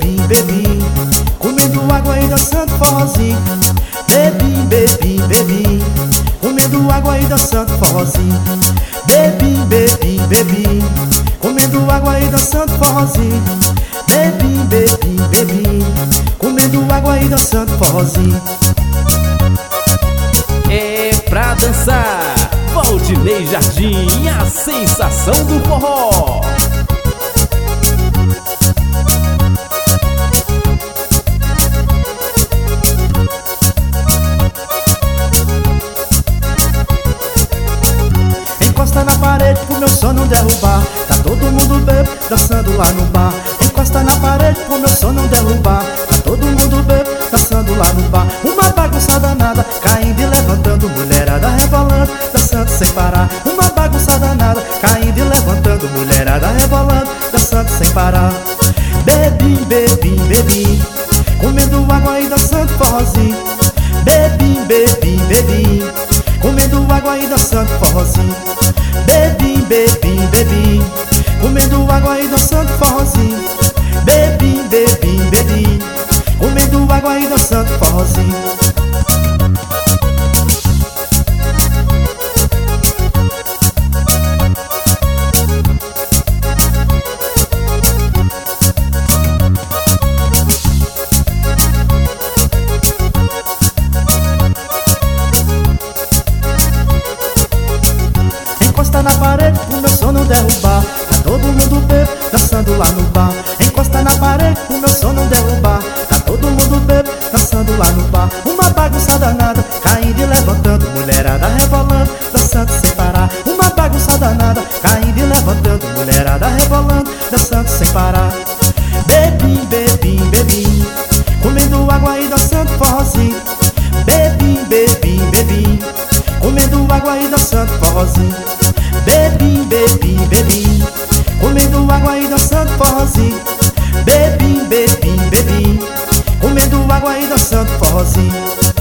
bebi, bebi, comendo água e dançando forrozinho. Bebi, bebi, bebi, comendo água e dançando forrozinho. Bebi, bebi, bebi, comendo água e dançando forrozinho. Bebi, bebi, bebi, comendo água e dançando forrozinho. É pra dançar, Valdinei Jardim, a sensação do forró. Encosta na parede pro meu som não derrubar. Tá todo mundo bebo, dançando lá no bar. Encosta na parede pro meu som não derrubar. Tá todo mundo bebo, dançando lá no bar. Uma bagunça danada, caindo e levantando, mulherada rebolando, dançando sem parar. Uma bagunça danada, caindo e levantando, mulherada rebolando, dançando sem parar. Bebi, bebi, bebi, comendo água e dançando forrozinho. Bebi, bebi, bebi, comendo água e dançando forrozinho. Bebi, bebi, bebi, comendo água e dançando forrozinho. Bebi, bebi, bebi, comendo água e dançando forrozinho. Encosta na parede pro meu som não derrubar. Tá todo mundo bebo, dançando lá no bar. Encosta na parede pro meu som não derrubar. Tá todo mundo bebo, dançando lá no bar. Uma bagunça danada, caindo e levantando, mulherada rebolando, dançando sem parar. Uma bagunça danada, caindo e levantando, mulherada rebolando, dançando sem parar. Bebi, bebi, bebi, comendo água e dançando forrozinho. Bebi, bebi, bebi, comendo água e dançando forrozinho. Bebi, bebi, bebi, comendo água e dançando forrozinho. Bebi, bebi, bebi, comendo água e dançando forrozinho.